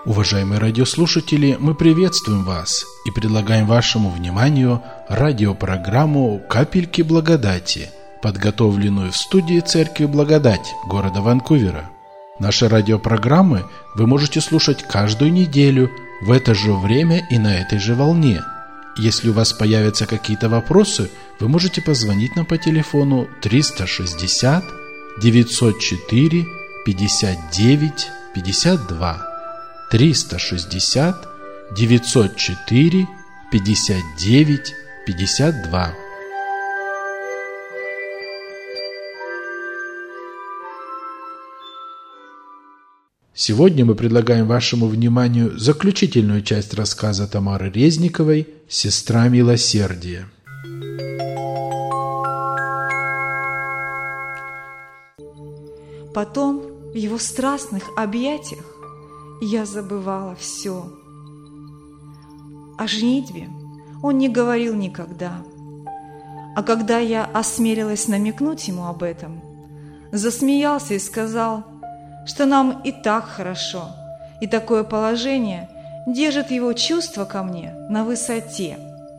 Уважаемые радиослушатели, мы приветствуем вас и предлагаем вашему вниманию радиопрограмму «Капельки благодати», подготовленную в студии Церкви Благодать города Ванкувера. Наши радиопрограммы вы можете слушать каждую неделю в это же время и на этой же волне. Если у вас появятся какие-то вопросы, вы можете позвонить нам по телефону 360 904 59 52. 360 904 59 52. Сегодня мы предлагаем вашему вниманию заключительную часть рассказа Тамары Резниковой «Сестра милосердия». Потом в его страстных объятиях я забывала все. О женитьбе он не говорил никогда. А когда я осмелилась намекнуть ему об этом, засмеялся и сказал, что нам и так хорошо, и такое положение держит его чувства ко мне на высоте.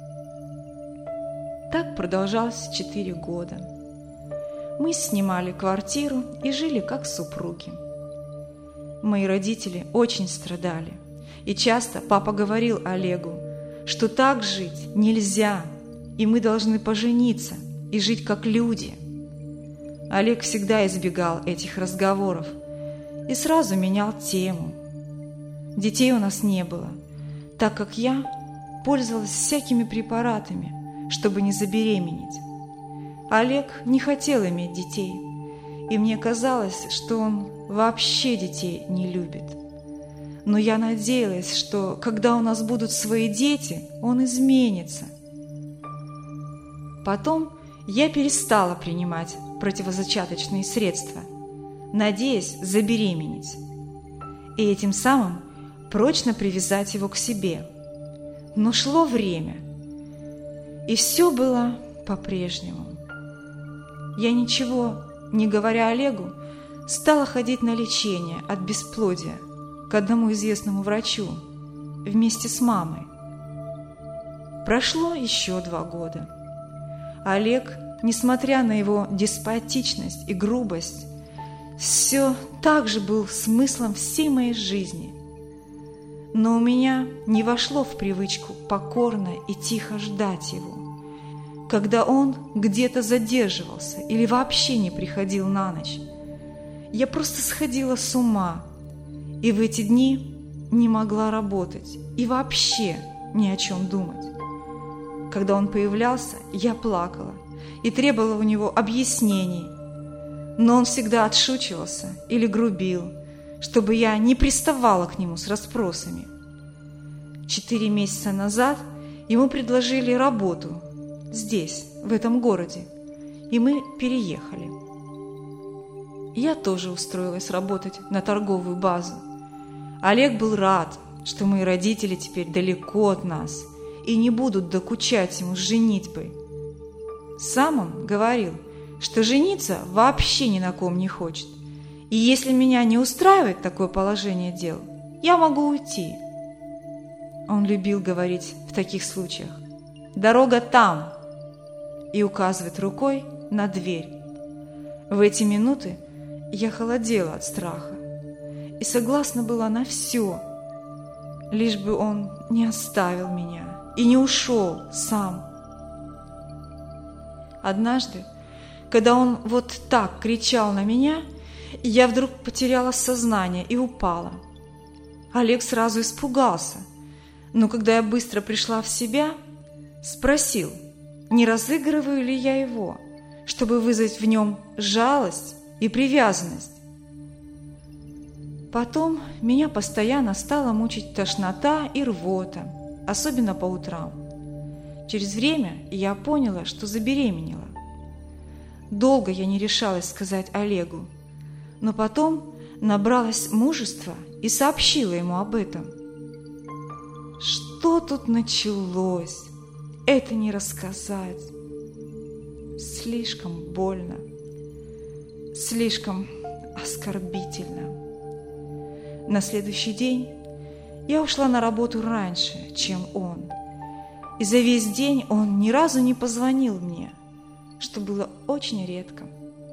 Так продолжалось 4 года. Мы снимали квартиру и жили как супруги. Мои родители очень страдали, и часто папа говорил Олегу, что так жить нельзя, и мы должны пожениться и жить как люди. Олег всегда избегал этих разговоров и сразу менял тему. Детей у нас не было, так как я пользовалась всякими препаратами, чтобы не забеременеть. Олег не хотел иметь детей, и мне казалось, что он вообще детей не любит. Но я надеялась, что когда у нас будут свои дети, он изменится. Потом я перестала принимать противозачаточные средства, надеясь забеременеть, и этим самым прочно привязать его к себе. Но шло время, и все было по-прежнему. Я, ничего не говоря Олегу, стала ходить на лечение от бесплодия к одному известному врачу вместе с мамой. Прошло еще 2 года. Олег, несмотря на его деспотичность и грубость, все так же был смыслом всей моей жизни. Но у меня не вошло в привычку покорно и тихо ждать его, когда он где-то задерживался или вообще не приходил на ночь. Я просто сходила с ума, и в эти дни не могла работать и вообще ни о чем думать. Когда он появлялся, я плакала и требовала у него объяснений, но он всегда отшучивался или грубил, чтобы я не приставала к нему с расспросами. 4 месяца назад ему предложили работу здесь, в этом городе, и мы переехали. Я тоже устроилась работать на торговую базу. Олег был рад, что мои родители теперь далеко от нас и не будут докучать ему с женитьбой. Сам он говорил, что жениться вообще ни на ком не хочет, и если меня не устраивает такое положение дел, я могу уйти. Он любил говорить в таких случаях: «Дорога там!» и указывать рукой на дверь. В эти минуты я холодела от страха и согласна была на все, лишь бы он не оставил меня и не ушел сам. Однажды, когда он вот так кричал на меня, я вдруг потеряла сознание и упала. Олег сразу испугался, но когда я быстро пришла в себя, спросил, не разыгрываю ли я его, чтобы вызвать в нем жалость и привязанность. Потом меня постоянно стала мучить тошнота и рвота, особенно по утрам. Через время я поняла, что забеременела. Долго я не решалась сказать Олегу, но потом набралась мужества и сообщила ему об этом. Что тут началось? Это не рассказать. Слишком больно, слишком оскорбительно. На следующий день Я ушла на работу раньше, чем он. И за весь день он ни разу не позвонил мне, что было очень редко.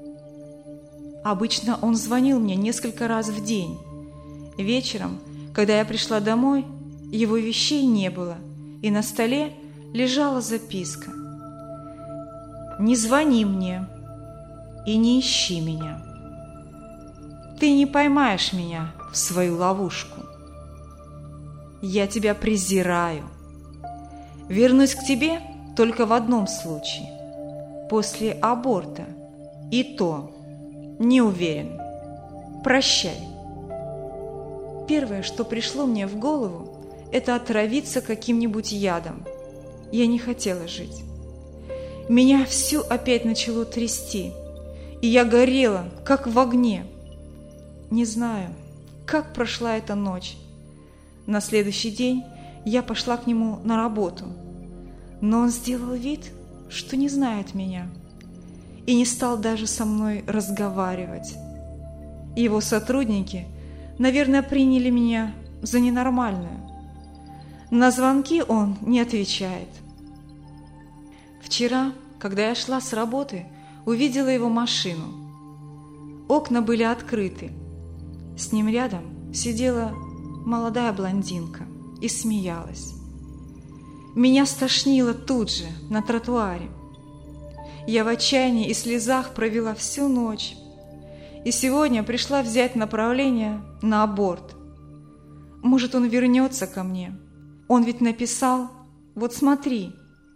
Обычно он звонил мне несколько раз в день. Вечером, когда я пришла домой, его вещей не было, и на столе лежала записка: «Не звони мне и не ищи меня. Ты не поймаешь меня в свою ловушку. Я тебя презираю. Вернусь к тебе только в одном случае – после аборта. И то не уверен. Прощай». Первое, что пришло мне в голову, это отравиться каким-нибудь ядом. Я не хотела жить. Меня всю опять начало трясти, и я горела, как в огне. Не знаю, как прошла эта ночь. На следующий день я пошла к нему на работу, но он сделал вид, что не знает меня, и не стал даже со мной разговаривать. Его сотрудники, наверное, приняли меня за ненормальную. На звонки он не отвечает. Вчера, когда я шла с работы, увидела его машину. Окна были открыты. С ним рядом сидела молодая блондинка и смеялась. Меня стошнило тут же, на тротуаре. Я в отчаянии и слезах провела всю ночь. И сегодня пришла взять направление на аборт. Может, он вернется ко мне. Он ведь написал: «Вот смотри».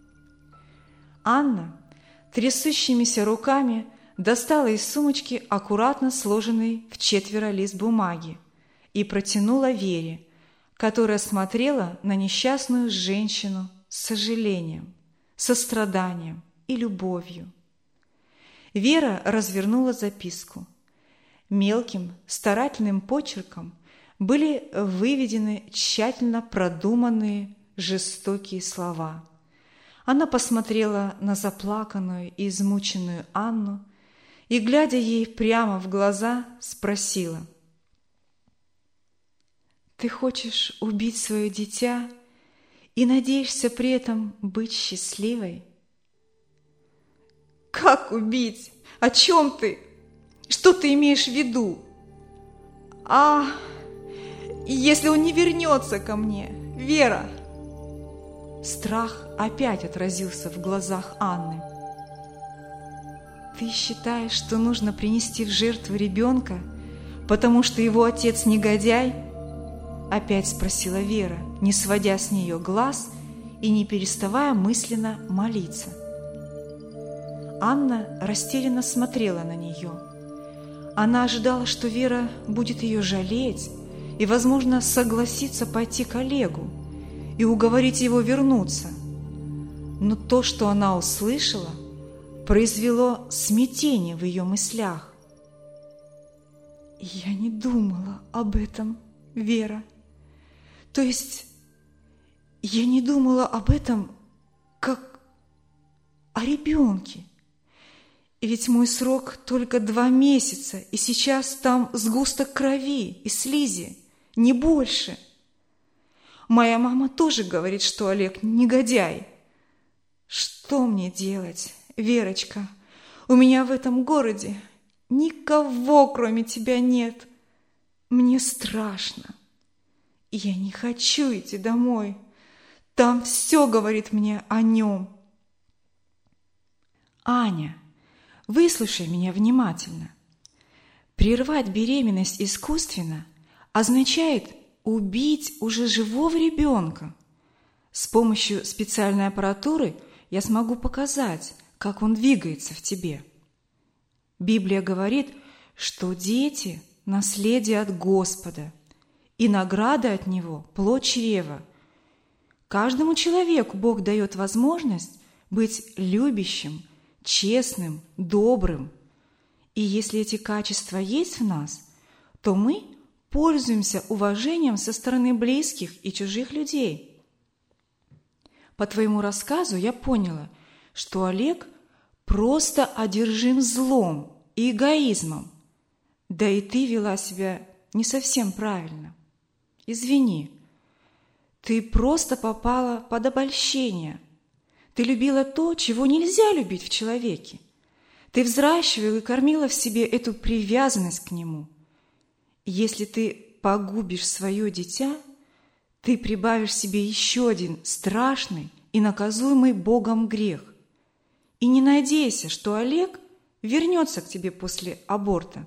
Анна трясущимися руками достала из сумочки аккуратно сложенный в 4 лист бумаги и протянула Вере, которая смотрела на несчастную женщину с сожалением, состраданием и любовью. Вера развернула записку. Мелким, старательным почерком были выведены тщательно продуманные жестокие слова. Она посмотрела на заплаканную и измученную Анну и, глядя ей прямо в глаза, спросила: «Ты хочешь убить свое дитя и надеешься при этом быть счастливой?» «Как убить? О чем ты? Что ты имеешь в виду? Если он не вернется ко мне, Вера?» Страх опять отразился в глазах Анны. «Ты считаешь, что нужно принести в жертву ребенка, потому что его отец негодяй?» Опять спросила Вера, не сводя с нее глаз и не переставая мысленно молиться. Анна растерянно смотрела на нее. Она ожидала, что Вера будет ее жалеть и, возможно, согласится пойти к Олегу и уговорить его вернуться. Но то, что она услышала, произвело смятение в ее мыслях. «Я не думала об этом, Вера. То есть я не думала об этом как о ребенке. Ведь мой срок только 2 месяца, и сейчас там сгусток крови и слизи, не больше. Моя мама тоже говорит, что Олег негодяй. Что мне делать, Верочка? У меня в этом городе никого, кроме тебя, нет. Мне страшно. Я не хочу идти домой. Там все говорит мне о нем». «Аня, выслушай меня внимательно. Прервать беременность искусственно означает убить уже живого ребенка. С помощью специальной аппаратуры я смогу показать, как он двигается в тебе. Библия говорит, что дети – наследие от Господа, и награда от Него – плод чрева. Каждому человеку Бог дает возможность быть любящим, честным, добрым. И если эти качества есть в нас, то мы пользуемся уважением со стороны близких и чужих людей. По твоему рассказу я поняла, что Олег просто одержим злом и эгоизмом. Да и ты вела себя не совсем правильно. Извини, Ты просто попала под обольщение. Ты любила то, чего нельзя любить в человеке. Ты взращивала и кормила в себе эту привязанность к нему. И если ты погубишь свое дитя, ты прибавишь себе еще один страшный и наказуемый Богом грех. И не надейся, что Олег вернется к тебе после аборта.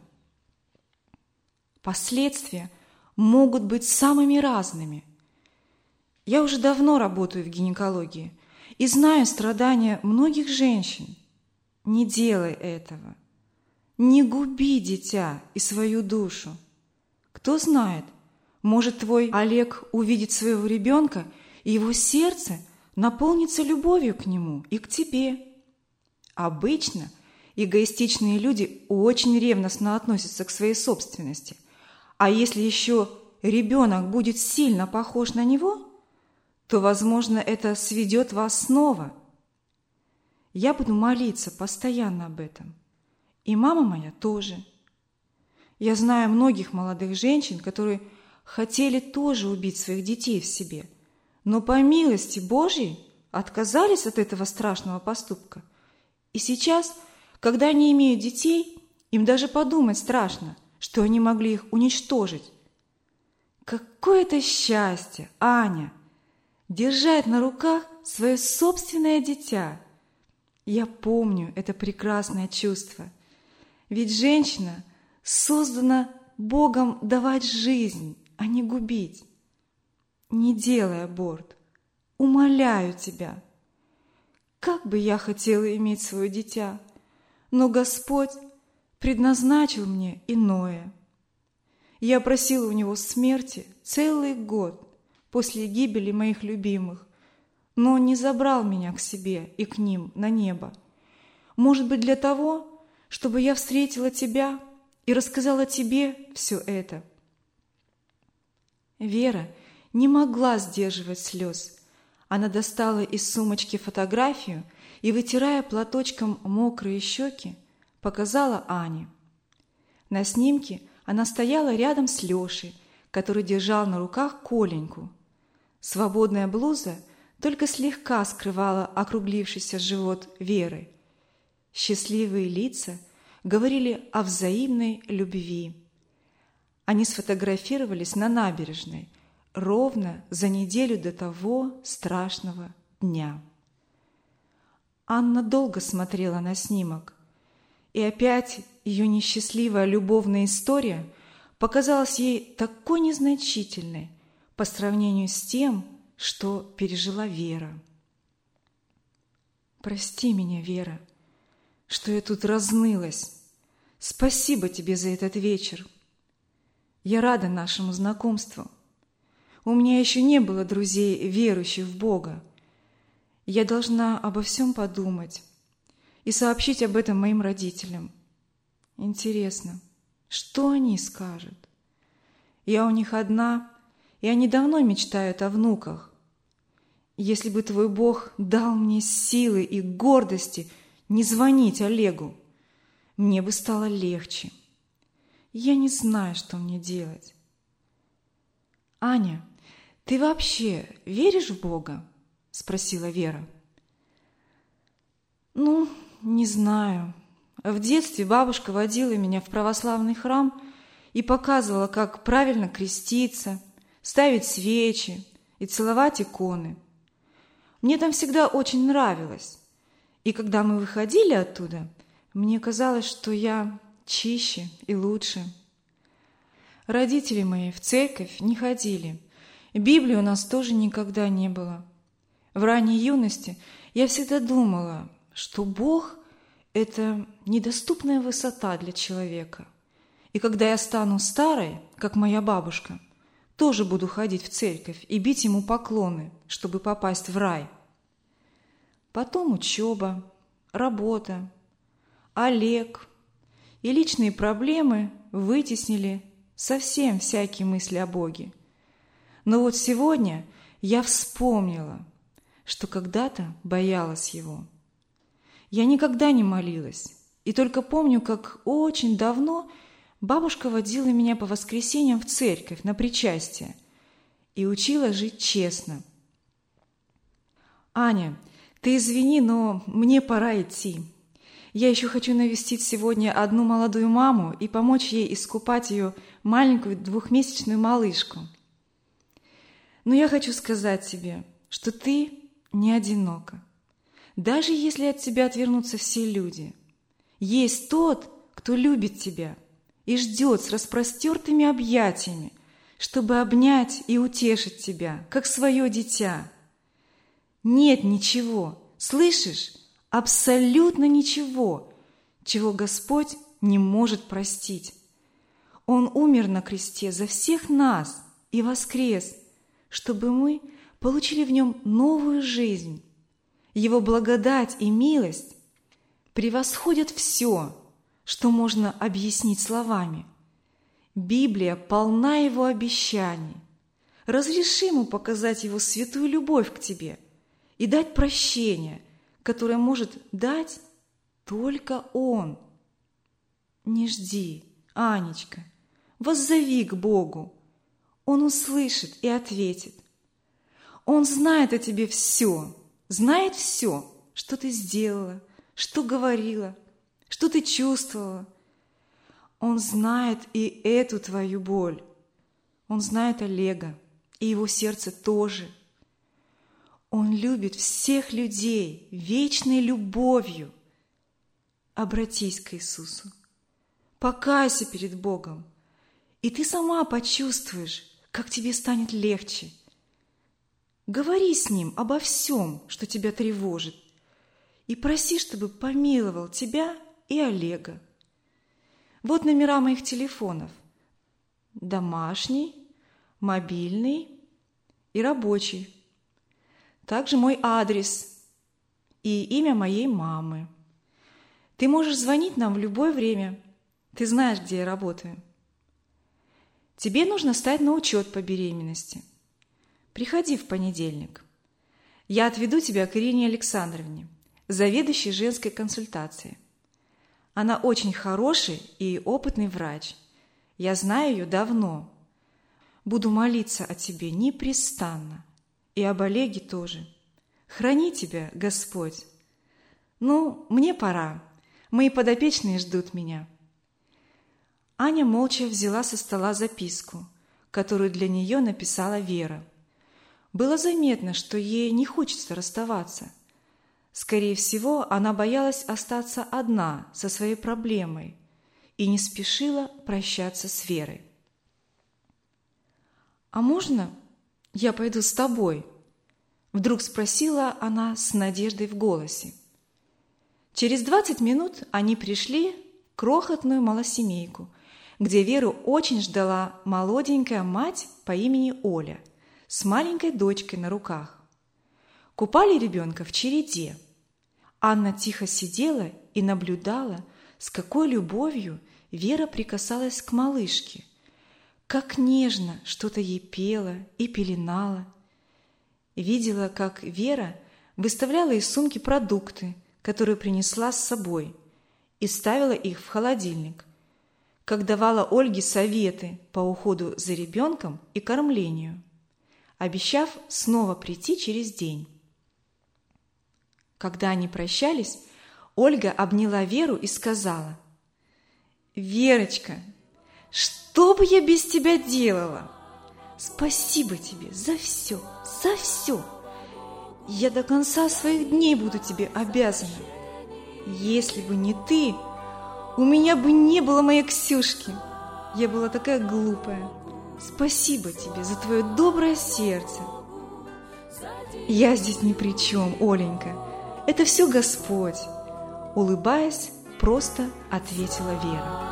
Последствия могут быть самыми разными. Я уже давно работаю в гинекологии и знаю страдания многих женщин. Не делай этого. Не губи дитя и свою душу. Кто знает, может, твой Олег увидит своего ребенка, и его сердце наполнится любовью к нему и к тебе. Обычно эгоистичные люди очень ревностно относятся к своей собственности. А если еще ребенок будет сильно похож на него, то, возможно, это сведет вас снова. Я буду молиться постоянно об этом. И мама моя тоже. Я знаю многих молодых женщин, которые хотели тоже убить своих детей в себе, но по милости Божьей отказались от этого страшного поступка. И сейчас, когда они имеют детей, им даже подумать страшно, что они могли их уничтожить. Какое это счастье, Аня, держать на руках свое собственное дитя. Я помню это прекрасное чувство. Ведь женщина создана Богом давать жизнь, а не губить. Не делай аборт. Умоляю тебя. Как бы я хотела иметь свое дитя, но Господь предназначил мне иное. Я просила у Него смерти целый год после гибели моих любимых, но Он не забрал меня к себе и к ним на небо. Может быть, для того, чтобы я встретила тебя и рассказала тебе все это. Вера не могла сдерживать слез. Она достала из сумочки фотографию и, вытирая платочком мокрые щеки, показала Ане. На снимке она стояла рядом с Лешей, который держал на руках Коленьку. Свободная блуза только слегка скрывала округлившийся живот Веры. Счастливые лица говорили о взаимной любви. Они сфотографировались на набережной ровно за неделю до того страшного дня. Анна долго смотрела на снимок, и опять ее несчастливая любовная история показалась ей такой незначительной по сравнению с тем, что пережила Вера. «Прости меня, Вера, что я тут разнылась. Спасибо тебе за этот вечер. Я рада нашему знакомству. У меня еще не было друзей, верующих в Бога. Я должна обо всем подумать и сообщить об этом моим родителям. Интересно, что они скажут? Я у них одна, и они давно мечтают о внуках. Если бы твой Бог дал мне силы и гордости не звонить Олегу, мне бы стало легче. Я не знаю, что мне делать. Аня, ты вообще веришь в Бога? Спросила Вера. Ну, не знаю. В детстве бабушка водила меня в православный храм и показывала, как правильно креститься, ставить свечи и целовать иконы. Мне там всегда очень нравилось. И когда мы выходили оттуда, мне казалось, что я чище и лучше. Родители мои в церковь не ходили. Библии у нас тоже никогда не было. В ранней юности я всегда думала, что Бог – это недоступная высота для человека. И когда я стану старой, как моя бабушка, тоже буду ходить в церковь и бить ему поклоны, чтобы попасть в рай. Потом учеба, работа, Олег и личные проблемы вытеснили совсем всякие мысли о Боге. Но вот сегодня я вспомнила, что когда-то боялась Его. Я никогда не молилась, и только помню, как очень давно бабушка водила меня по воскресеньям в церковь на причастие. и учила жить честно. Аня, ты извини, но мне пора идти. Я еще хочу навестить сегодня одну молодую маму и помочь ей искупать ее маленькую 2-месячную малышку. Но я хочу сказать тебе, что ты не одинока. Даже если от тебя отвернутся все люди, есть тот, кто любит тебя и ждет с распростертыми объятиями, чтобы обнять и утешить тебя, как свое дитя. Нет ничего, слышишь, абсолютно ничего, чего Господь не может простить. Он умер на кресте за всех нас и воскрес, чтобы мы получили в нем новую жизнь. Его благодать и милость превосходят все, что можно объяснить словами. Библия полна его обещаний. Разреши ему показать его святую любовь к тебе и дать прощение, которое может дать только он. Не жди, Анечка, воззови к Богу. Он услышит и ответит. Он знает о тебе все, знает все, что ты сделала, что говорила, что ты чувствовала. Он знает и эту твою боль. Он знает Олега, и его сердце тоже. Он любит всех людей вечной любовью. Обратись к Иисусу, покайся перед Богом, и ты сама почувствуешь, как тебе станет легче. Говори с Ним обо всем, что тебя тревожит, и проси, чтобы помиловал тебя и Олега. Вот номера моих телефонов: домашний, мобильный и рабочий. Также мой адрес и имя моей мамы. Ты можешь звонить нам в любое время. Ты знаешь, где я работаю. Тебе нужно стать на учет по беременности. Приходи в понедельник. Я отведу тебя к Ирине Александровне, заведующей женской консультацией. Она очень хороший и опытный врач. Я знаю ее давно. Буду молиться о тебе непрестанно. И об Олеге тоже. Храни тебя, Господь. Ну, мне пора. Мои подопечные ждут меня. Аня молча взяла со стола записку, которую для нее написала Вера. Было заметно, что ей не хочется расставаться. Скорее всего, она боялась остаться одна со своей проблемой и не спешила прощаться с Верой. «А можно я пойду с тобой?» Вдруг спросила она с надеждой в голосе. Через 20 минут они пришли в крохотную малосемейку, где Веру очень ждала молоденькая мать по имени Оля с маленькой дочкой на руках. Купали ребенка в череде. Анна тихо сидела и наблюдала, с какой любовью Вера прикасалась к малышке, как нежно что-то ей пела и пеленала. Видела, как Вера выставляла из сумки продукты, которые принесла с собой, и ставила их в холодильник, как давала Ольге советы по уходу за ребенком и кормлению, обещав снова прийти через день. Когда они прощались, Ольга обняла Веру и сказала: «Верочка, что бы я без тебя делала? Спасибо тебе за все, за все. Я до конца своих дней буду тебе обязана. Если бы не ты, у меня бы не было моей Ксюшки. Я была такая глупая. Спасибо тебе за твое доброе сердце». «Я здесь ни при чем, Оленька. Это все Господь», — улыбаясь, просто ответила Вера.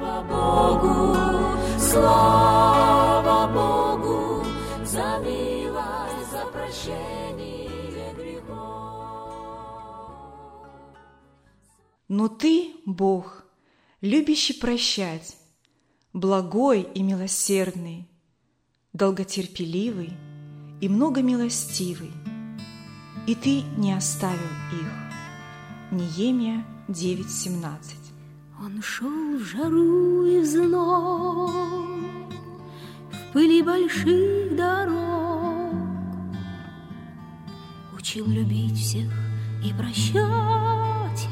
Слава Богу, за милость, за прощение грехов. Но ты, Бог, любящий прощать, благой и милосердный, долготерпеливый и многомилостивый, и ты не оставил их. Неемия 9:17. Он шел в жару и в зной, в пыли больших дорог. Учил любить всех и прощать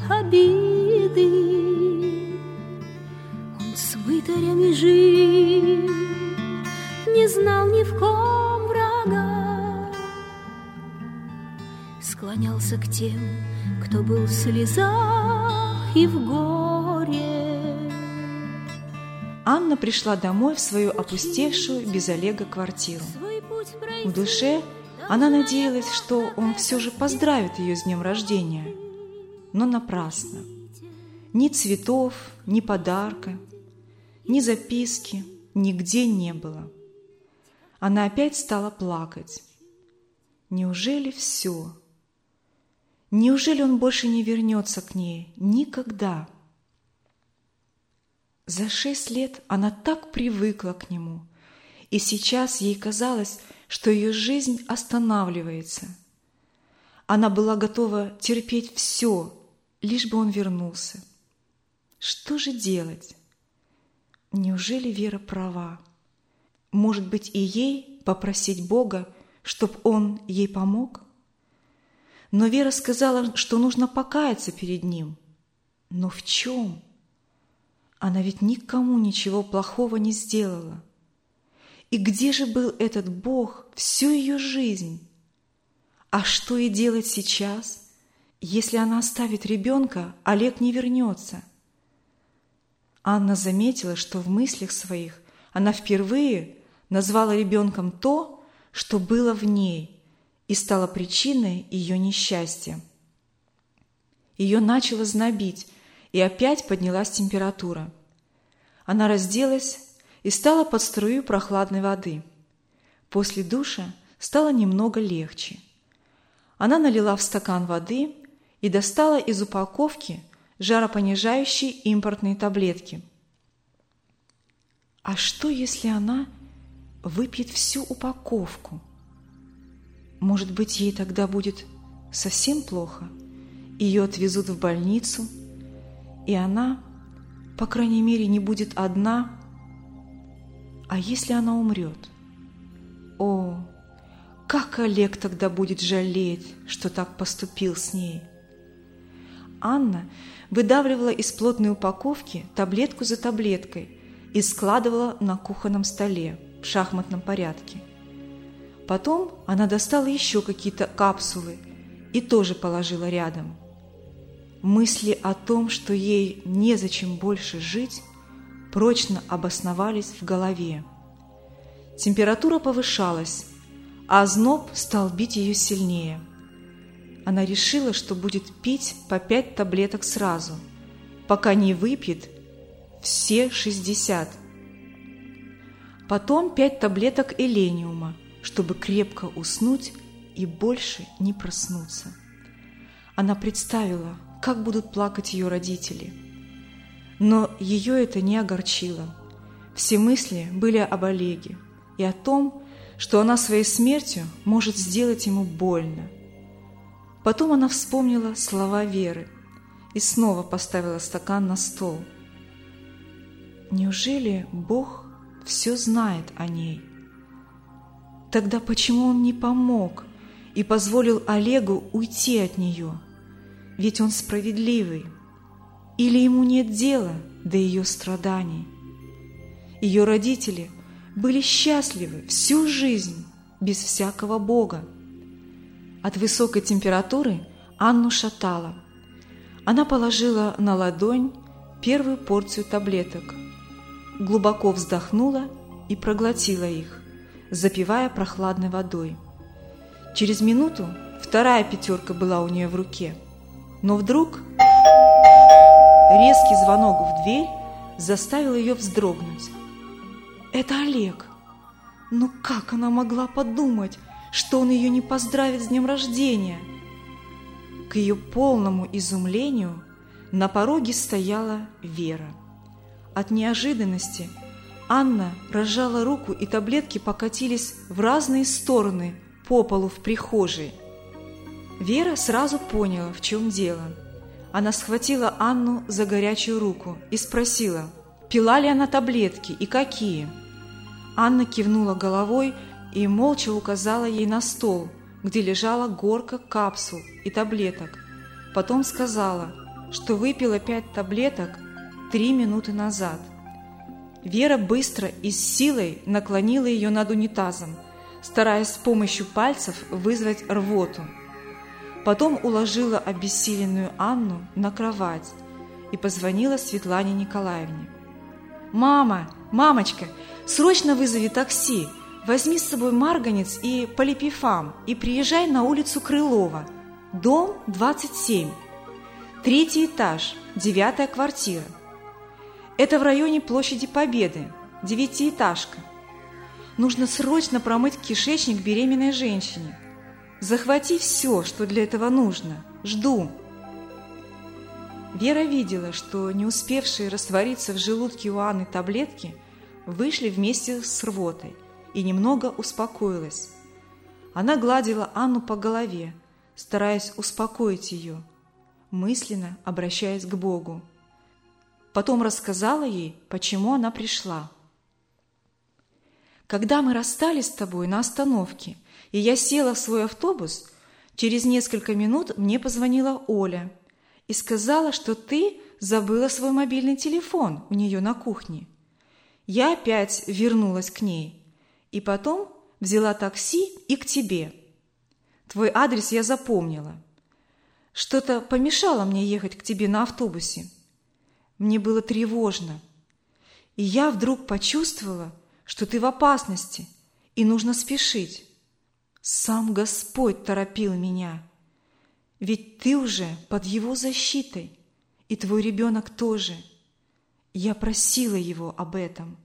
обиды. Он с мытарями жил, не знал ни в ком врага. Склонялся к тем, кто был в слезах и в горе. Анна пришла домой в свою опустевшую без Олега квартиру. В душе она надеялась, что он все же поздравит ее с днем рождения, но напрасно. Ни цветов, ни подарка, ни записки нигде не было. Она опять стала плакать. Неужели все? Неужели он больше не вернется к ней никогда? За 6 лет она так привыкла к нему, и сейчас ей казалось, что ее жизнь останавливается. Она была готова терпеть все, лишь бы он вернулся. Что же делать? Неужели Вера права? Может быть, и ей попросить Бога, чтоб Он ей помог? Но Вера сказала, что нужно покаяться перед Ним. Но в чем? Она ведь никому ничего плохого не сделала. И где же был этот Бог всю ее жизнь? А что ей делать сейчас, если она оставит ребенка, Олег не вернется? Анна заметила, что в мыслях своих она впервые назвала ребенком то, что было в ней, и стало причиной ее несчастья. Ее начало знобить, и опять поднялась температура. Она разделась и стала под струю прохладной воды. После душа стало немного легче. Она налила в стакан воды и достала из упаковки жаропонижающие импортные таблетки. А что, если она выпьет всю упаковку? Может быть, ей тогда будет совсем плохо? Ее отвезут в больницу, и она, по крайней мере, не будет одна. А если она умрет? О, как Олег тогда будет жалеть, что так поступил с ней! Анна выдавливала из плотной упаковки таблетку за таблеткой и складывала на кухонном столе в шахматном порядке. Потом она достала еще какие-то капсулы и тоже положила рядом. Мысли о том, что ей незачем больше жить, прочно обосновались в голове. Температура повышалась, а озноб стал бить ее сильнее. Она решила, что будет пить по 5 таблеток сразу, пока не выпьет все 60. Потом 5 таблеток элениума, чтобы крепко уснуть и больше не проснуться. Она представила, как будут плакать ее родители. Но ее это не огорчило. Все мысли были об Олеге и о том, что она своей смертью может сделать ему больно. Потом она вспомнила слова Веры и снова поставила стакан на стол. Неужели Бог все знает о ней? Тогда почему Он не помог и позволил Олегу уйти от нее? Ведь он справедливый. Или ему нет дела до ее страданий? Ее родители были счастливы всю жизнь без всякого Бога. От высокой температуры Анну шатало. Она положила на ладонь первую порцию таблеток, глубоко вздохнула и проглотила их, запивая прохладной водой. Через минуту вторая 5 была у нее в руке, но вдруг резкий звонок в дверь заставил ее вздрогнуть. Это Олег. Ну как она могла подумать, что он ее не поздравит с днем рождения? К ее полному изумлению на пороге стояла Вера. От неожиданности Анна разжала руку, и таблетки покатились в разные стороны по полу в прихожей. Вера сразу поняла, в чем дело. Она схватила Анну за горячую руку и спросила, пила ли она таблетки и какие. Анна кивнула головой и молча указала ей на стол, где лежала горка капсул и таблеток. Потом сказала, что выпила 5 таблеток 3 минуты назад. Вера быстро и с силой наклонила ее над унитазом, стараясь с помощью пальцев вызвать рвоту. Потом уложила обессиленную Анну на кровать и позвонила Светлане Николаевне. «Мама, мамочка, срочно вызови такси, возьми с собой марганец и полипифам и приезжай на улицу Крылова, дом 27, 3-й этаж, 9-я квартира. Это в районе площади Победы, 9-этажка. Нужно срочно промыть кишечник беременной женщине. Захвати все, что для этого нужно. Жду». Вера видела, что не успевшие раствориться в желудке у Анны таблетки вышли вместе с рвотой и немного успокоилась. Она гладила Анну по голове, стараясь успокоить ее, мысленно обращаясь к Богу. Потом рассказала ей, почему она пришла. «Когда мы расстались с тобой на остановке, и я села в свой автобус, через несколько минут мне позвонила Оля и сказала, что ты забыла свой мобильный телефон у нее на кухне. Я опять вернулась к ней и потом взяла такси и к тебе. Твой адрес я запомнила. Что-то помешало мне ехать к тебе на автобусе. Мне было тревожно, и я вдруг почувствовала, что ты в опасности и нужно спешить. Сам Господь торопил меня, ведь ты уже под Его защитой, и твой ребенок тоже. Я просила Его об этом».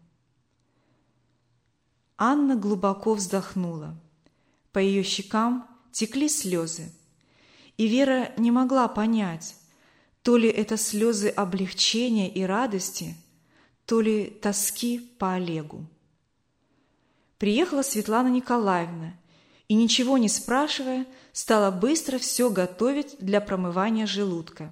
Анна глубоко вздохнула. По ее щекам текли слезы, и Вера не могла понять, то ли это слезы облегчения и радости, то ли тоски по Олегу. Приехала Светлана Николаевна и, ничего не спрашивая, стала быстро все готовить для промывания желудка.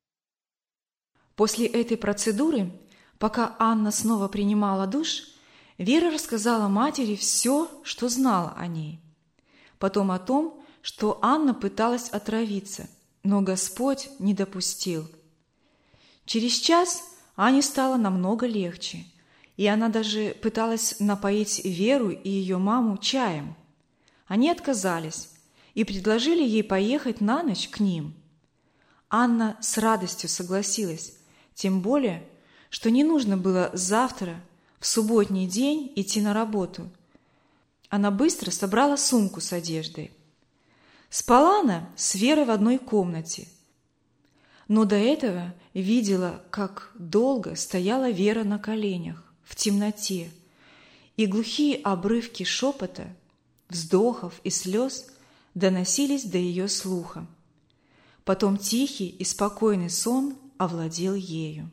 После этой процедуры, пока Анна снова принимала душ, Вера рассказала матери все, что знала о ней. Потом о том, что Анна пыталась отравиться, но Господь не допустил. Через час Ане стало намного легче, и она даже пыталась напоить Веру и ее маму чаем. Они отказались и предложили ей поехать на ночь к ним. Анна с радостью согласилась, тем более, что не нужно было завтра, в субботний день, идти на работу. Она быстро собрала сумку с одеждой. Спала она с Верой в одной комнате, но до этого видела, как долго стояла Вера на коленях в темноте, и глухие обрывки шепота, вздохов и слез доносились до ее слуха. Потом тихий и спокойный сон овладел ею.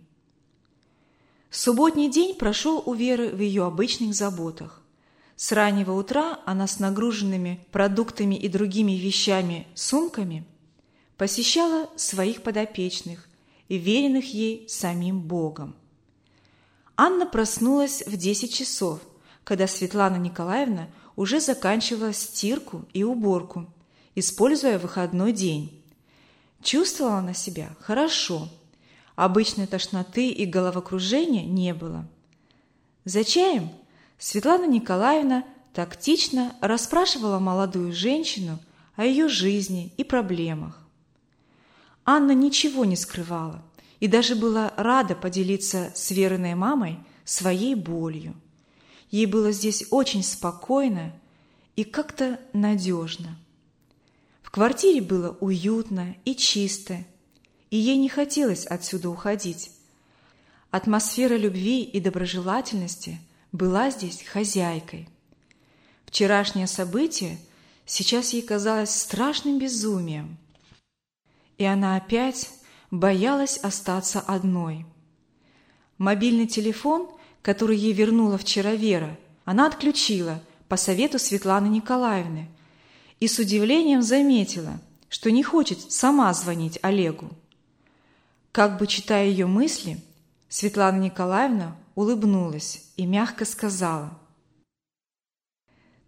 Субботний день прошел у Веры в ее обычных заботах. С раннего утра она с нагруженными продуктами и другими вещами сумками посещала своих подопечных и веренных ей самим Богом. Анна проснулась в 10 часов, когда Светлана Николаевна уже заканчивала стирку и уборку, используя выходной день. Чувствовала она себя хорошо. Обычной тошноты и головокружения не было. За чаем Светлана Николаевна тактично расспрашивала молодую женщину о ее жизни и проблемах. Анна ничего не скрывала и даже была рада поделиться с Вериной мамой своей болью. Ей было здесь очень спокойно и как-то надежно. В квартире было уютно и чисто, и ей не хотелось отсюда уходить. Атмосфера любви и доброжелательности была здесь хозяйкой. Вчерашнее событие сейчас ей казалось страшным безумием, и она опять боялась остаться одной. Мобильный телефон, который ей вернула вчера Вера, она отключила по совету Светланы Николаевны и с удивлением заметила, что не хочет сама звонить Олегу. Как бы читая ее мысли, Светлана Николаевна улыбнулась и мягко сказала: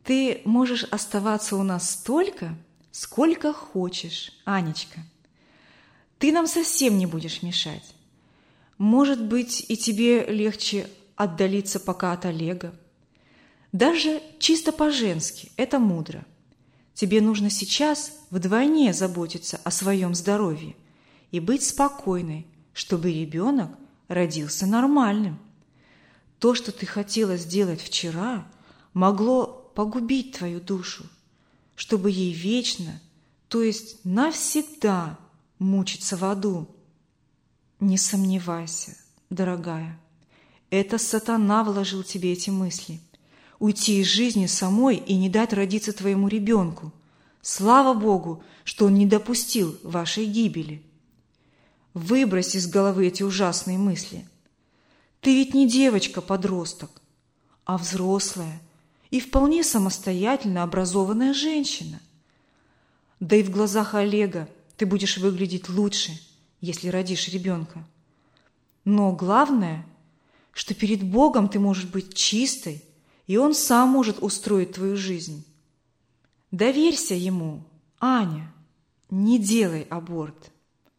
Ты можешь оставаться у нас столько, сколько хочешь, Анечка. Ты нам совсем не будешь мешать. Может быть, и тебе легче отдалиться пока от Олега. Даже чисто по-женски, это мудро. Тебе нужно сейчас вдвойне заботиться о своем здоровье и быть спокойной, чтобы ребенок родился нормальным. То, что ты хотела сделать вчера, могло погубить твою душу, чтобы ей вечно, то есть навсегда мучиться в аду. Не сомневайся, дорогая, это сатана вложил тебе эти мысли. Уйти из жизни самой и не дать родиться твоему ребенку. Слава Богу, что он не допустил вашей гибели. Выбрось из головы эти ужасные мысли. Ты ведь не девочка-подросток, а взрослая и вполне самостоятельно образованная женщина. Да и в глазах Олега ты будешь выглядеть лучше, если родишь ребенка. Но главное, что перед Богом ты можешь быть чистой, и Он сам может устроить твою жизнь. Доверься Ему, Аня, не делай аборт.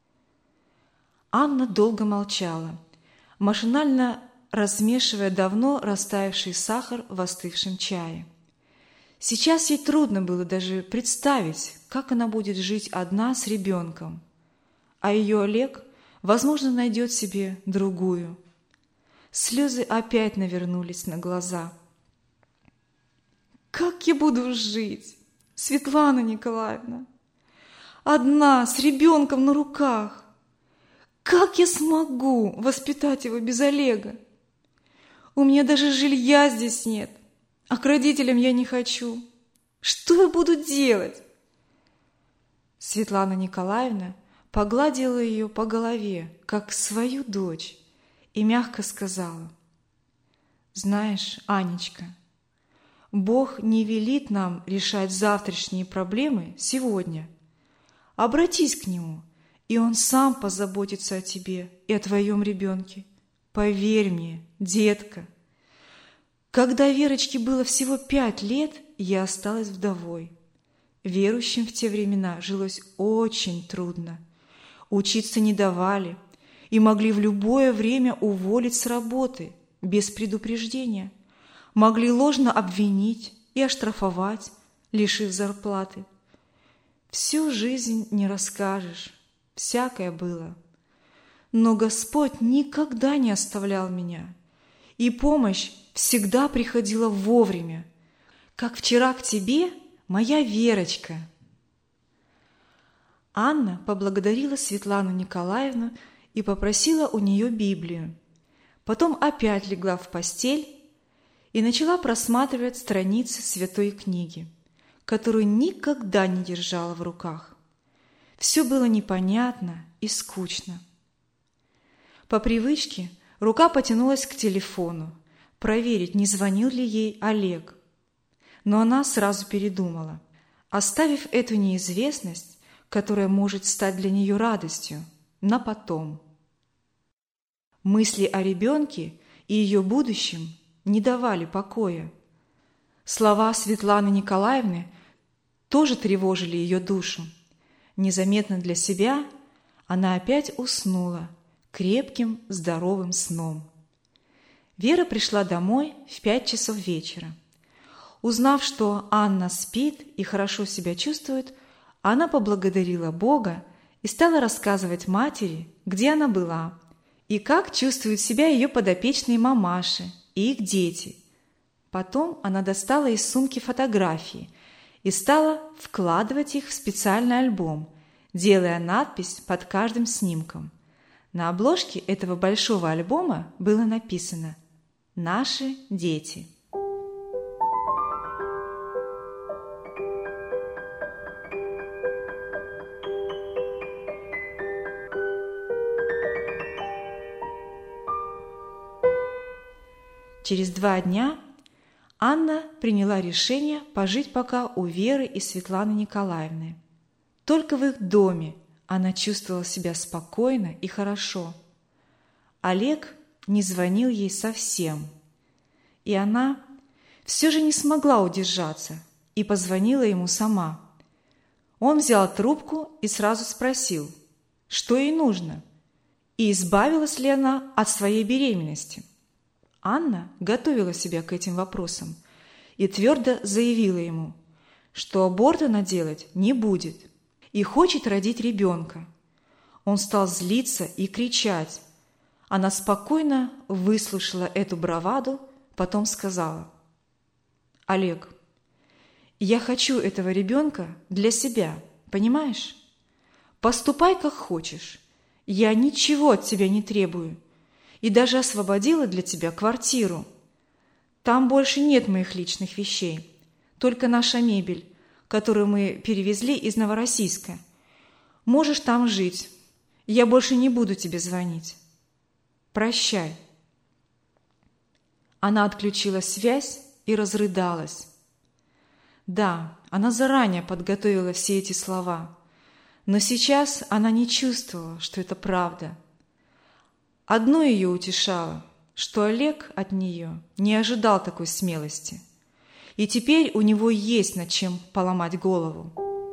Анна долго молчала, машинально размешивая давно растаявший сахар в остывшем чае. Сейчас ей трудно было даже представить, как она будет жить одна с ребенком, а ее Олег, возможно, найдет себе другую. Слезы опять навернулись на глаза. «Как я буду жить, Светлана Николаевна? Одна, с ребенком на руках. Как я смогу воспитать его без Олега? У меня даже жилья здесь нет, а к родителям я не хочу. Что я буду делать?» Светлана Николаевна погладила ее по голове, как свою дочь, и мягко сказала: «Знаешь, Анечка, Бог не велит нам решать завтрашние проблемы сегодня. Обратись к Нему, и Он сам позаботится о тебе и о твоем ребенке. Поверь мне, детка. Когда Верочке было всего 5 лет, я осталась вдовой. Верующим в те времена жилось очень трудно. Учиться не давали и могли в любое время уволить с работы без предупреждения. Могли ложно обвинить и оштрафовать, лишив зарплаты. Всю жизнь не расскажешь, всякое было. Но Господь никогда не оставлял меня, и помощь всегда приходила вовремя, как вчера к тебе моя Верочка». Анна поблагодарила Светлану Николаевну и попросила у нее Библию. Потом опять легла в постель и начала просматривать страницы святой книги, которую никогда не держала в руках. Все было непонятно и скучно. По привычке рука потянулась к телефону, проверить, не звонил ли ей Олег. Но она сразу передумала, оставив эту неизвестность, которая может стать для нее радостью, на потом. Мысли о ребенке и ее будущем не давали покоя. Слова Светланы Николаевны тоже тревожили ее душу. Незаметно для себя она опять уснула крепким, здоровым сном. Вера пришла домой в 5 часов вечера. Узнав, что Анна спит и хорошо себя чувствует, она поблагодарила Бога и стала рассказывать матери, где она была и как чувствуют себя ее подопечные мамаши и их дети. Потом она достала из сумки фотографии и стала вкладывать их в специальный альбом, делая надпись под каждым снимком. На обложке этого большого альбома было написано «Наши дети». Через 2 дня Анна приняла решение пожить пока у Веры и Светланы Николаевны. Только в их доме она чувствовала себя спокойно и хорошо. Олег не звонил ей совсем, и она все же не смогла удержаться и позвонила ему сама. Он взял трубку и сразу спросил, что ей нужно, и избавилась ли она от своей беременности. Анна готовила себя к этим вопросам и твердо заявила ему, что аборт она делать не будет и хочет родить ребенка. Он стал злиться и кричать. Она спокойно выслушала эту браваду, потом сказала: «Олег, я хочу этого ребенка для себя, понимаешь? Поступай, как хочешь. Я ничего от тебя не требую и даже освободила для тебя квартиру. Там больше нет моих личных вещей, только наша мебель, которую мы перевезли из Новороссийска. Можешь там жить. Я больше не буду тебе звонить. Прощай». Она отключила связь и разрыдалась. Да, она заранее подготовила все эти слова, но сейчас она не чувствовала, что это правда. Одно ее утешало, что Олег от нее не ожидал такой смелости, и теперь у него есть над чем поломать голову.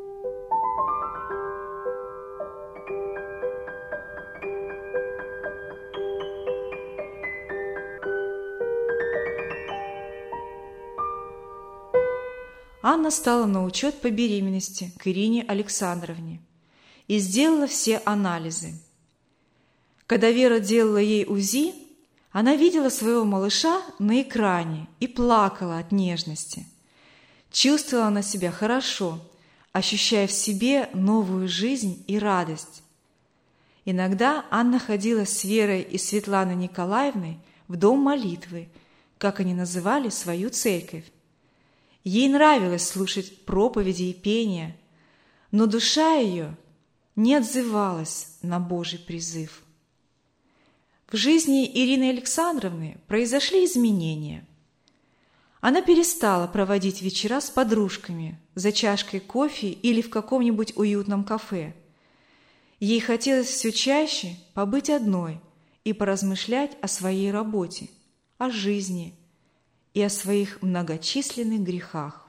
Анна стала на учет по беременности к Ирине Александровне и сделала все анализы. Когда Вера делала ей УЗИ, она видела своего малыша на экране и плакала от нежности. Чувствовала она себя хорошо, ощущая в себе новую жизнь и радость. Иногда Анна ходила с Верой и Светланой Николаевной в дом молитвы, как они называли свою церковь. Ей нравилось слушать проповеди и пения, но душа ее не отзывалась на Божий призыв. В жизни Ирины Александровны произошли изменения. Она перестала проводить вечера с подружками за чашкой кофе или в каком-нибудь уютном кафе. Ей хотелось все чаще побыть одной и поразмышлять о своей работе, о жизни и о своих многочисленных грехах.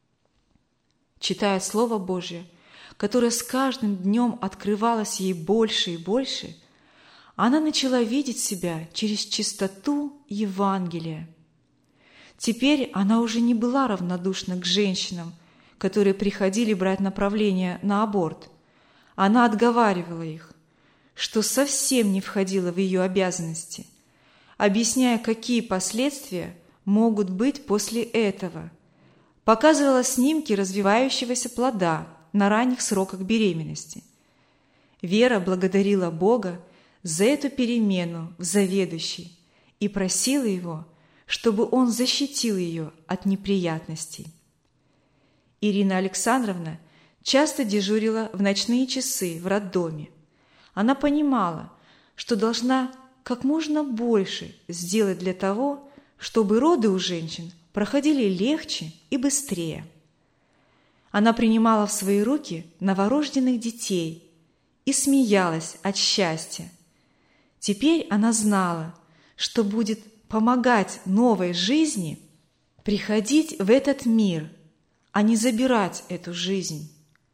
Читая Слово Божие, которое с каждым днем открывалось ей больше и больше, она начала видеть себя через чистоту Евангелия. Теперь она уже не была равнодушна к женщинам, которые приходили брать направление на аборт. Она отговаривала их, что совсем не входило в ее обязанности, объясняя, какие последствия могут быть после этого. Показывала снимки развивающегося плода на ранних сроках беременности. Вера благодарила Бога за эту перемену в заведующей и просила его, чтобы он защитил ее от неприятностей. Ирина Александровна часто дежурила в ночные часы в роддоме. Она понимала, что должна как можно больше сделать для того, чтобы роды у женщин проходили легче и быстрее. Она принимала в свои руки новорожденных детей и смеялась от счастья. Теперь она знала, что будет помогать новой жизни приходить в этот мир, а не забирать эту жизнь.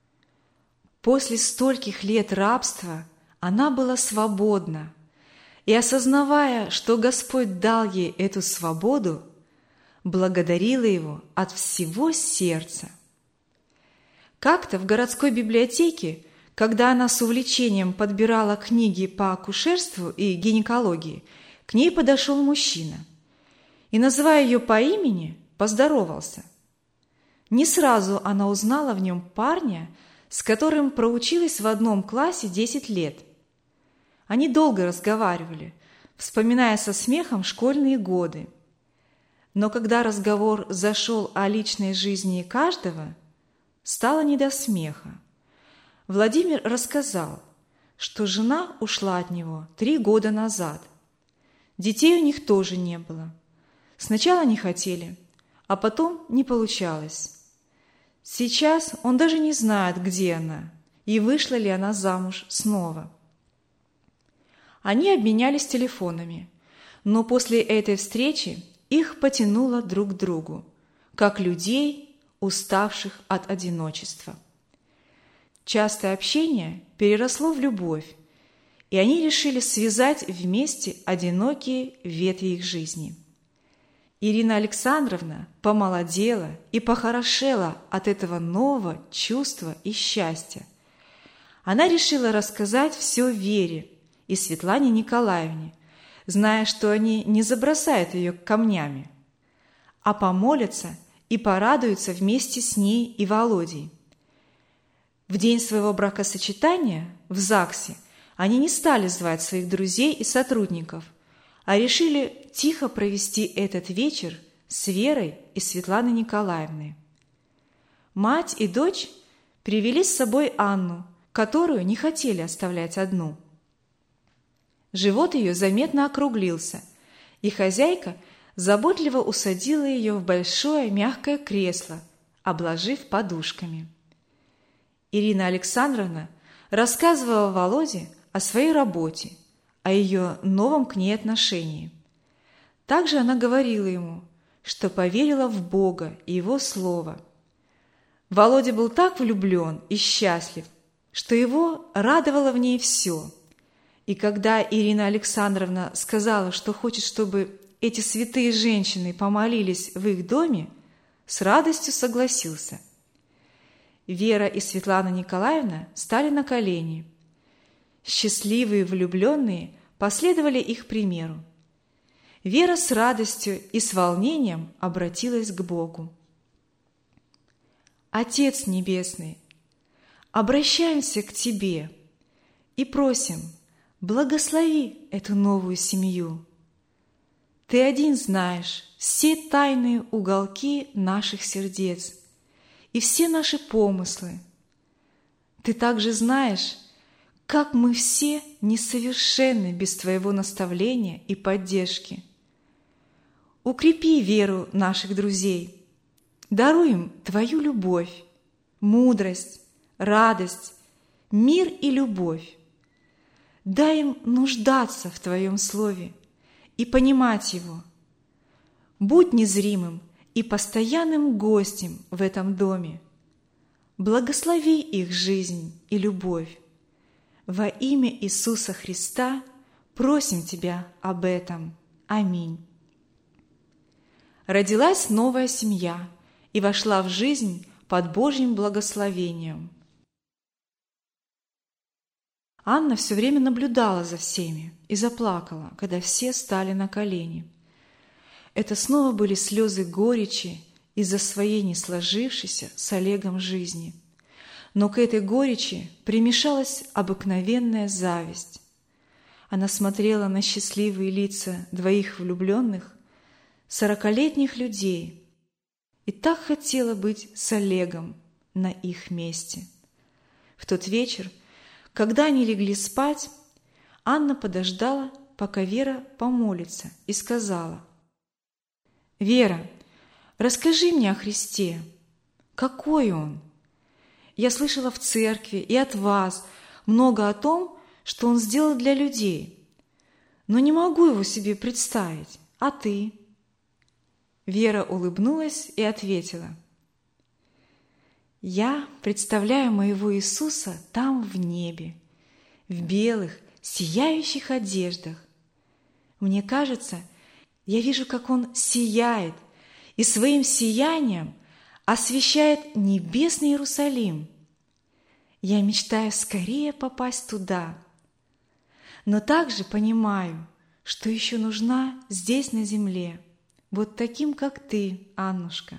После стольких лет рабства она была свободна, и, осознавая, что Господь дал ей эту свободу, благодарила Его от всего сердца. Как-то в городской библиотеке, когда она с увлечением подбирала книги по акушерству и гинекологии, к ней подошел мужчина и, называя ее по имени, поздоровался. Не сразу она узнала в нем парня, с которым проучилась в одном классе 10 лет. Они долго разговаривали, вспоминая со смехом школьные годы. Но когда разговор зашел о личной жизни каждого, стало не до смеха. Владимир рассказал, что жена ушла от него 3 года назад. Детей у них тоже не было. Сначала не хотели, а потом не получалось. Сейчас он даже не знает, где она и вышла ли она замуж снова. Они обменялись телефонами, но после этой встречи их потянуло друг к другу. как людей, уставших от одиночества. Частое общение переросло в любовь, и они решили связать вместе одинокие ветви их жизни. Ирина Александровна помолодела и похорошела от этого нового чувства и счастья. Она решила рассказать все Вере и Светлане Николаевне, зная, что они не забросают ее камнями, а помолятся и порадуются вместе с ней и Володей. В день своего бракосочетания в ЗАГСе они не стали звать своих друзей и сотрудников, а решили тихо провести этот вечер с Верой и Светланой Николаевной. Мать и дочь привели с собой Анну, которую не хотели оставлять одну. Живот ее заметно округлился, и хозяйка заботливо усадила ее в большое мягкое кресло, обложив подушками. Ирина Александровна рассказывала Володе о своей работе, о ее новом к ней отношении. Также она говорила ему, что поверила в Бога и Его Слово. Володя был так влюблен и счастлив, что его радовало в ней все. И когда Ирина Александровна сказала, что хочет, чтобы эти святые женщины помолились в их доме, с радостью согласился. Вера и Светлана Николаевна стали на колени. Счастливые влюбленные последовали их примеру. Вера с радостью и с волнением обратилась к Богу. «Отец Небесный, обращаемся к Тебе и просим, благослови эту новую семью. Ты один знаешь все тайные уголки наших сердец и все наши помыслы. Ты также знаешь, как мы все несовершенны без Твоего наставления и поддержки. Укрепи веру наших друзей, даруй им Твою любовь, мудрость, радость, мир и любовь. Дай им нуждаться в Твоем Слове и понимать его. Будь незримым и постоянным гостем в этом доме. Благослови их жизнь и любовь. Во имя Иисуса Христа просим Тебя об этом. Аминь. Родилась новая семья и вошла в жизнь под Божьим благословением. Анна все время наблюдала за всеми и заплакала, когда все стали на колени. Это снова были слезы горечи из-за своей не сложившейся с Олегом жизни. Но к этой горечи примешалась обыкновенная зависть. Она смотрела на счастливые лица двоих влюбленных, 40-летних людей, и так хотела быть с Олегом на их месте. В тот вечер, когда они легли спать, Анна подождала, пока Вера помолится, и сказала: «Вера, расскажи мне о Христе. Какой Он? Я слышала в церкви и от вас много о том, что Он сделал для людей, но не могу Его себе представить. А ты?» Вера улыбнулась и ответила: «Я представляю моего Иисуса там в небе, в белых, сияющих одеждах. Мне кажется, я вижу, как Он сияет и своим сиянием освещает небесный Иерусалим. Я мечтаю скорее попасть туда, но также понимаю, что еще нужна здесь на земле, вот таким, как ты, Аннушка.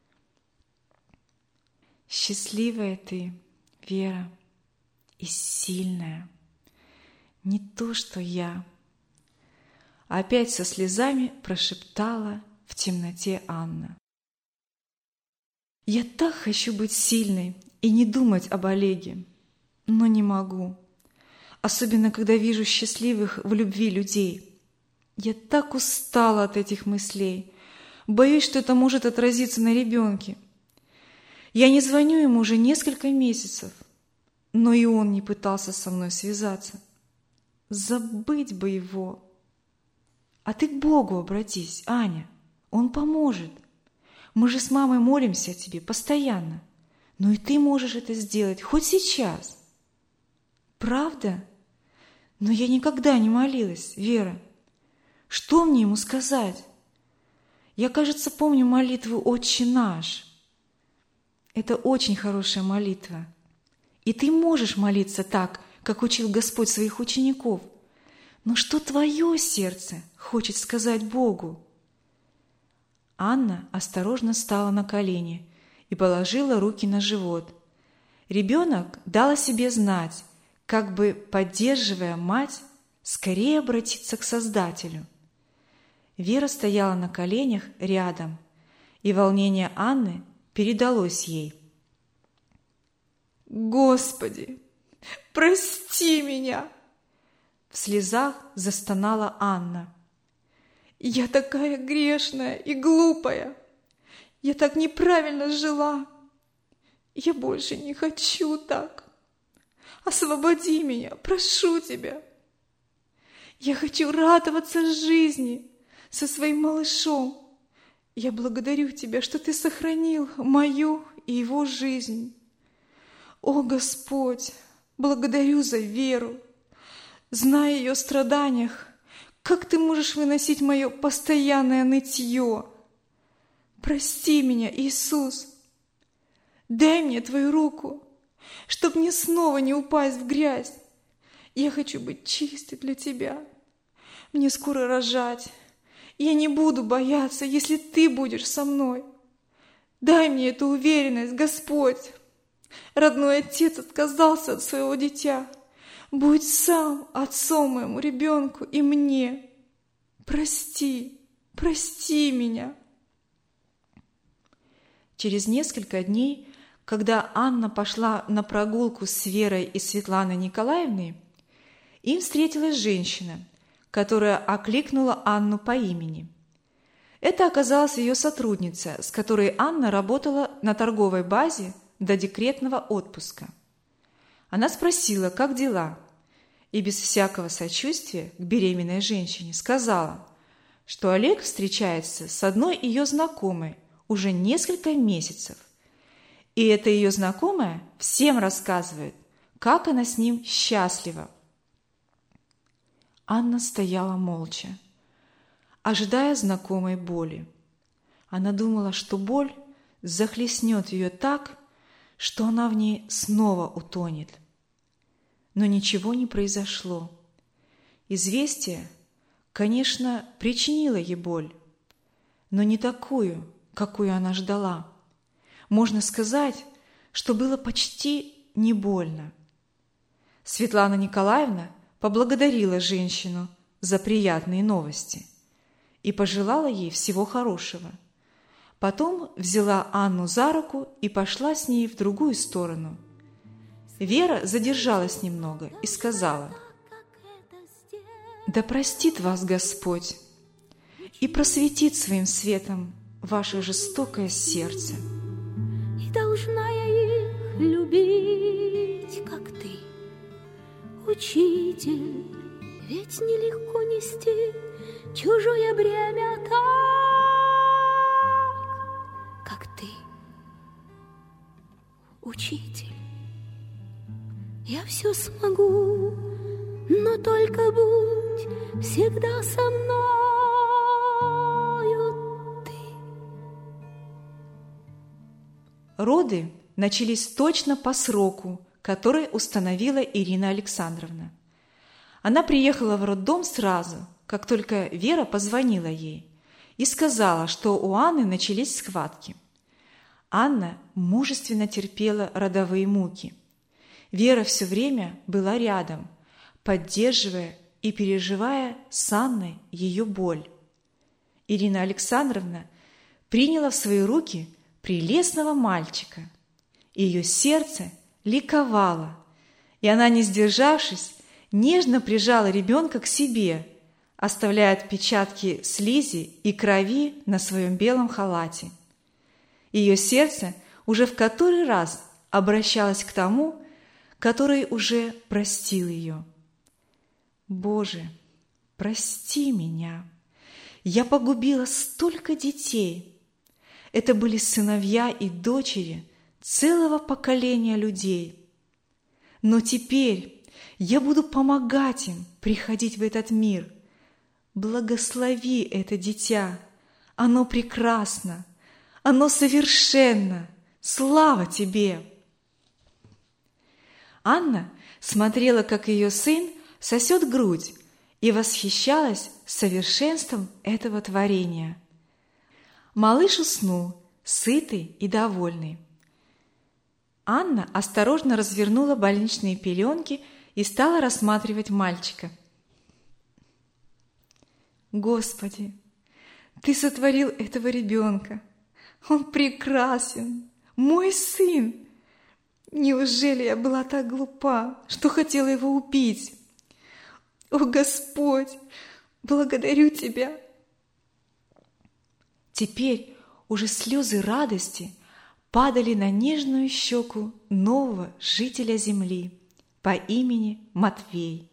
Счастливая ты, Вера, и сильная, не то, что я». Опять со слезами прошептала в темноте Анна. «Я так хочу быть сильной и не думать об Олеге, но не могу, особенно когда вижу счастливых в любви людей. Я так устала от этих мыслей, боюсь, что это может отразиться на ребенке. Я не звоню ему уже несколько месяцев, но и он не пытался со мной связаться. Забыть бы его. А ты к Богу обратись, Аня, Он поможет. Мы же с мамой молимся о тебе постоянно. Но и ты можешь это сделать хоть сейчас. Правда? Но я никогда не молилась, Вера. Что мне ему сказать? Я, кажется, помню молитву «Отче наш». Это очень хорошая молитва. И ты можешь молиться так, как учил Господь своих учеников. Но что твое сердце хочет сказать Богу? Анна осторожно стала на колени и положила руки на живот. Ребенок дал о себе знать, как бы поддерживая мать, скорее обратиться к Создателю. Вера стояла на коленях рядом, и волнение Анны передалось ей. «Господи, прости меня!» В слезах застонала Анна. «Я такая грешная и глупая! Я так неправильно жила! Я больше не хочу так! Освободи меня, прошу тебя! Я хочу радоваться жизни со своим малышом! Я благодарю тебя, что ты сохранил мою и его жизнь! О, Господь, благодарю за Веру! Зная ее страданиях, как ты можешь выносить мое постоянное нытье? Прости меня, Иисус! Дай мне твою руку, чтоб мне снова не упасть в грязь. Я хочу быть чистой для тебя. Мне скоро рожать. Я не буду бояться, если ты будешь со мной. Дай мне эту уверенность, Господь. Родной отец отказался от своего дитя. Будь сам отцом моему ребенку и мне. Прости, прости меня. Через несколько дней, когда Анна пошла на прогулку с Верой и Светланой Николаевной, им встретилась женщина, которая окликнула Анну по имени. Это оказалась ее сотрудница, с которой Анна работала на торговой базе до декретного отпуска. Она спросила, как дела, и без всякого сочувствия к беременной женщине сказала, что Олег встречается с одной ее знакомой уже несколько месяцев, и эта ее знакомая всем рассказывает, как она с ним счастлива. Анна стояла молча, ожидая знакомой боли. Она думала, что боль захлестнет ее так, что она в ней снова утонет. Но ничего не произошло. Известие, конечно, причинило ей боль, но не такую, какую она ждала. Можно сказать, что было почти не больно. Светлана Николаевна поблагодарила женщину за приятные новости и пожелала ей всего хорошего. Потом взяла Анну за руку и пошла с ней в другую сторону. Вера задержалась немного и сказала: «Да простит вас Господь и просветит своим светом ваше жестокое сердце». И должна я их любить, как ты, учитель, ведь нелегко нести чужое бремя так, как ты, учитель. Я все смогу, но только будь всегда со мною ты. Роды начались точно по сроку, который установила Ирина Александровна. Она приехала в роддом сразу, как только Вера позвонила ей и сказала, что у Анны начались схватки. Анна мужественно терпела родовые муки. Вера все время была рядом, поддерживая и переживая с Анной ее боль. Ирина Александровна приняла в свои руки прелестного мальчика. Ее сердце ликовало, и она, не сдержавшись, нежно прижала ребенка к себе, оставляя отпечатки слизи и крови на своем белом халате. Ее сердце уже в который раз обращалось к тому, который уже простил ее. «Боже, прости меня! Я погубила столько детей! Это были сыновья и дочери целого поколения людей. Но теперь я буду помогать им приходить в этот мир. Благослови это дитя. Оно прекрасно, оно совершенно. Слава тебе!» Анна смотрела, как ее сын сосет грудь, и восхищалась совершенством этого творения. Малыш уснул, сытый и довольный. Анна осторожно развернула больничные пеленки и стала рассматривать мальчика. «Господи, Ты сотворил этого ребенка! Он прекрасен! Мой сын! Неужели я была так глупа, что хотела его убить? О, Господь, благодарю Тебя!» Теперь уже слезы радости падали на нежную щеку нового жителя земли по имени Матвей.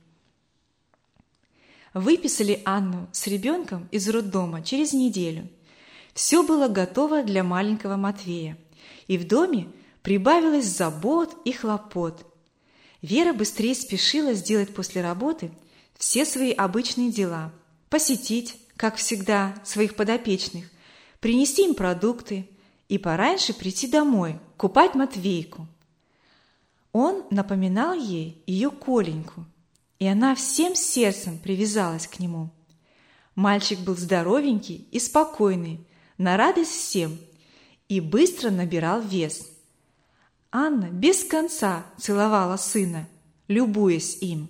Выписали Анну с ребенком из роддома через неделю. Все было готово для маленького Матвея, и в доме прибавилось забот и хлопот. Вера быстрее спешила сделать после работы все свои обычные дела, посетить, как всегда, своих подопечных, принести им продукты и пораньше прийти домой, купать Матвейку. Он напоминал ей ее Коленьку, и она всем сердцем привязалась к нему. Мальчик был здоровенький и спокойный, на радость всем, и быстро набирал вес. Анна без конца целовала сына, любуясь им.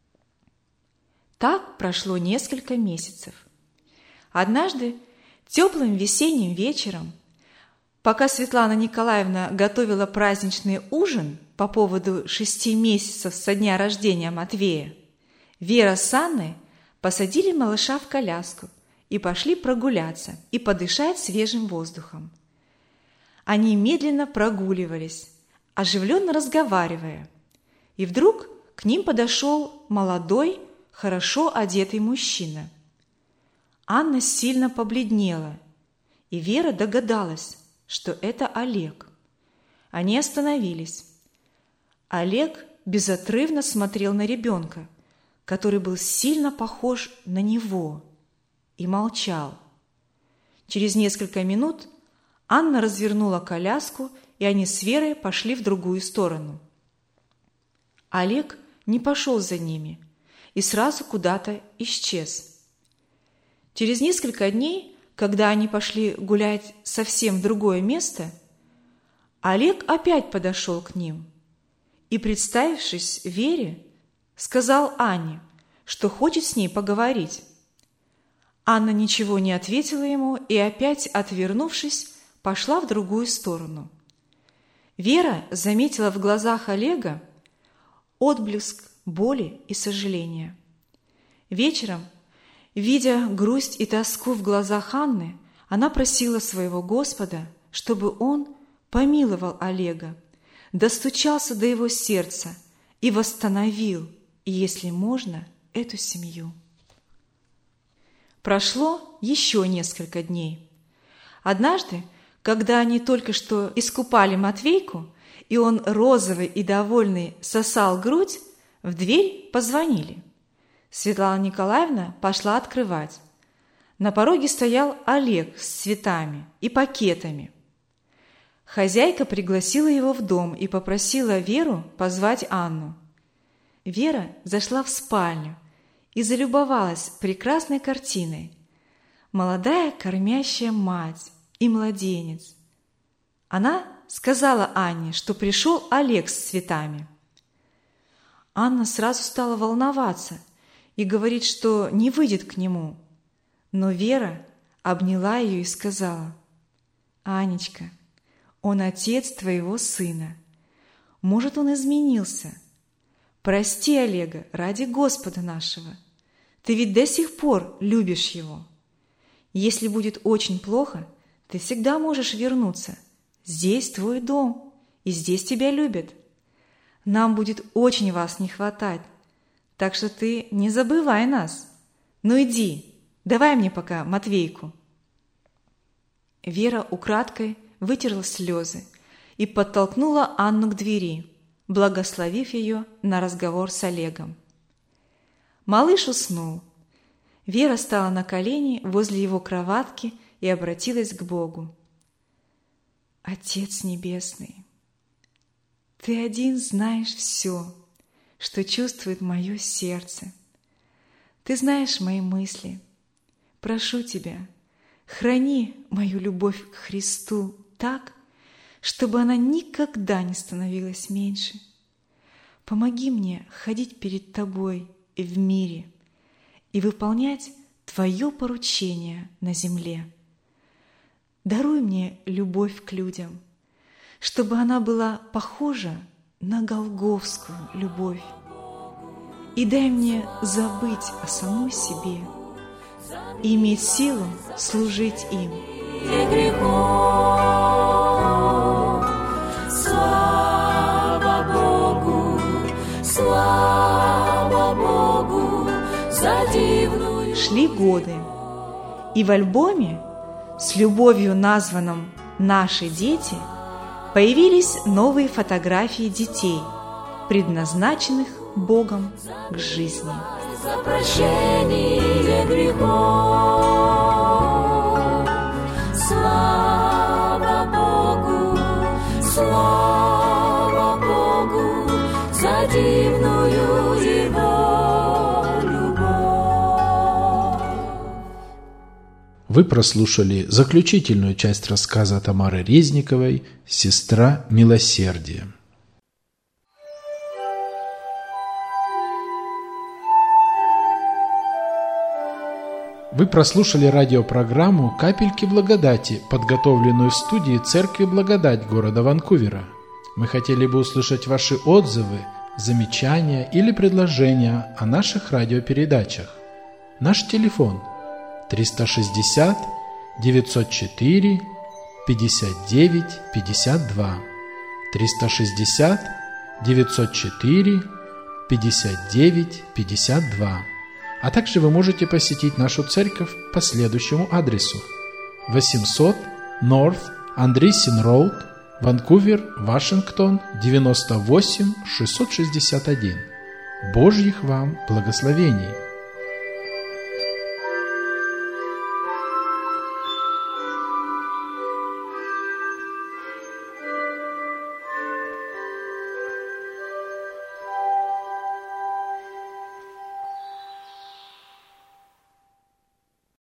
Так прошло несколько месяцев. Однажды, теплым весенним вечером, пока Светлана Николаевна готовила праздничный ужин по поводу 6 месяцев со дня рождения Матвея, Вера с Анной посадили малыша в коляску и пошли прогуляться и подышать свежим воздухом. Они медленно прогуливались, оживленно разговаривая, и вдруг к ним подошел молодой, хорошо одетый мужчина. Анна сильно побледнела, и Вера догадалась, что это Олег. Они остановились. Олег безотрывно смотрел на ребенка, который был сильно похож на него, и молчал. Через несколько минут Анна развернула коляску, и они с Верой пошли в другую сторону. Олег не пошел за ними и сразу куда-то исчез. Через несколько дней, когда они пошли гулять совсем в другое место, Олег опять подошел к ним и, представившись Вере, сказал Анне, что хочет с ней поговорить. Анна ничего не ответила ему и, опять отвернувшись, пошла в другую сторону. Вера заметила в глазах Олега отблеск боли и сожаления. Вечером, видя грусть и тоску в глазах Анны, она просила своего Господа, чтобы Он помиловал Олега, достучался до его сердца и восстановил, если можно, эту семью. Прошло еще несколько дней. Однажды, когда они только что искупали Матвейку, и он розовый и довольный сосал грудь, в дверь позвонили. Светлана Николаевна пошла открывать. На пороге стоял Олег с цветами и пакетами. Хозяйка пригласила его в дом и попросила Веру позвать Анну. Вера зашла в спальню и залюбовалась прекрасной картиной. Молодая кормящая мать и младенец. Она сказала Анне, что пришел Олег с цветами. Анна сразу стала волноваться и говорит, что не выйдет к нему. Но Вера обняла ее и сказала: «Анечка, он отец твоего сына. Может, он изменился. Прости Олега ради Господа нашего. Ты ведь до сих пор любишь его. Если будет очень плохо, ты всегда можешь вернуться. Здесь твой дом, и здесь тебя любят. Нам будет очень вас не хватать, так что ты не забывай нас. Ну иди, давай мне пока Матвейку». Вера украдкой вытерла слезы и подтолкнула Анну к двери, благословив ее на разговор с Олегом. Малыш уснул. Вера стала на колени возле его кроватки и обратилась к Богу. «Отец Небесный, Ты один знаешь все, что чувствует мое сердце. Ты знаешь мои мысли. Прошу Тебя, храни мою любовь к Христу так, чтобы она никогда не становилась меньше. Помоги мне ходить перед Тобой в мире и выполнять Твое поручение на земле. Даруй мне любовь к людям, чтобы она была похожа на голгофскую любовь. И дай мне забыть о самой себе и иметь силу служить им. Слава Богу за дивную. Шли годы, и в альбоме, с любовью названном «Наши дети», появились новые фотографии детей, предназначенных Богом к жизни. За прощение грехов. Слава Богу, слава Богу за дивную Его любовь. Вы прослушали заключительную часть рассказа Тамары Резниковой «Сестра милосердия». Вы прослушали радиопрограмму «Капельки благодати», подготовленную в студии Церкви Благодать города Ванкувера. Мы хотели бы услышать ваши отзывы, замечания или предложения о наших радиопередачах. Наш телефон 360 904 59 52 360 904 59 52. А также вы можете посетить нашу церковь по следующему адресу: 800 North Andreessen Road, Ванкувер, Вашингтон, 98 661. Божьих вам благословений!